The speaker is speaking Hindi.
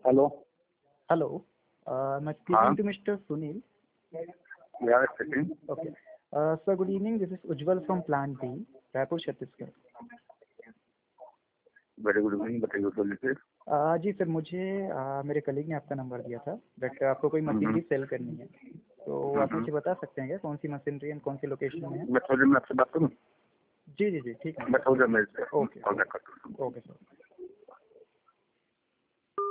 हेलो। हेलो, मैं speaking to mister Sunil. Yeah, speaking. Okay. Sir, good evening. This is Ujjwal from Plant B, Raipur Chhattisgarh. Very good evening, बताइए प्लीज। जी सर, मुझे मेरे कलीग ने आपका नंबर दिया था बट आपको कोई मशीनरी सेल करनी है, तो आप मुझे बता सकते हैं क्या कौन सी मशीनरी एंड कौन सी लोकेशन में है? मैं थोड़ी देर में आपसे बात करूँ? जी जी जी, ठीक है। मैं थोड़ी देर में ओके कॉल बैक करता हूँ। Okay sir.